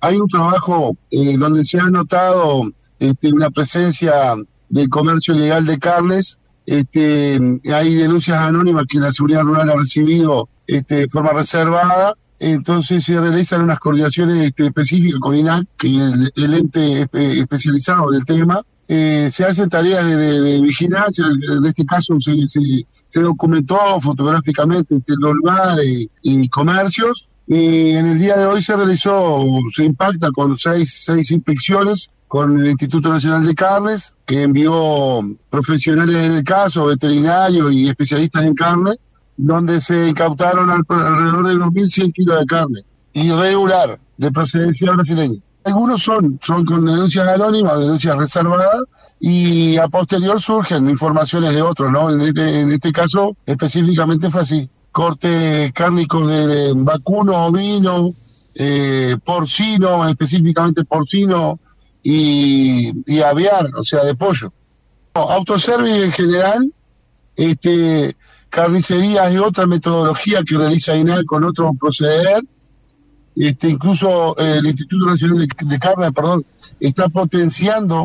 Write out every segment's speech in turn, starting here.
hay un trabajo donde se ha notado una presencia del comercio ilegal de carnes. Hay denuncias anónimas que la Seguridad Rural ha recibido de forma reservada. Entonces se realizan unas coordinaciones específicas con INAC, que es el ente especializado en el tema. Se hacen tareas de vigilancia. En este caso se documentó fotográficamente los lugares y comercios. En el día de hoy se impacta con seis inspecciones con el Instituto Nacional de Carnes, que envió profesionales en el caso, veterinarios y especialistas en carne, donde se incautaron alrededor de 2.100 kilos de carne irregular, de procedencia brasileña. Algunos son con denuncias anónimas, denuncias reservadas, y a posterior surgen informaciones de otros, ¿no? En este caso específicamente fue así. Cortes cárnicos de vacuno, ovino, porcino, específicamente porcino, y aviar, o sea, de pollo. Autoservice en general, carnicerías es otra metodología que realiza INAC con otro proceder. Incluso el Instituto Nacional de Carne, está potenciando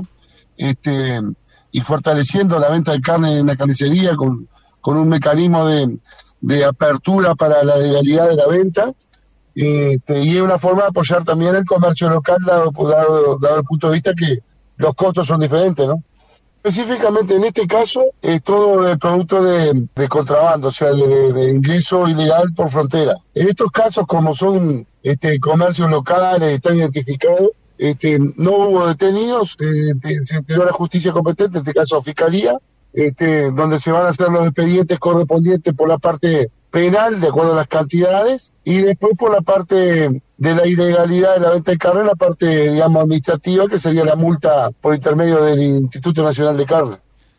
y fortaleciendo la venta de carne en la carnicería con un mecanismo de apertura para la legalidad de la venta, y es una forma de apoyar también el comercio local, dado el punto de vista que los costos son diferentes, ¿no? Específicamente en este caso es todo de producto de contrabando, o sea, de ingreso ilegal por frontera. En estos casos, como son comercios locales, están identificados, no hubo detenidos, se enteró a la justicia competente, en este caso Fiscalía, donde se van a hacer los expedientes correspondientes por la parte penal, de acuerdo a las cantidades, y después por la parte de la ilegalidad de la venta de carne, la parte, digamos, administrativa, que sería la multa por intermedio del Instituto Nacional de Carne.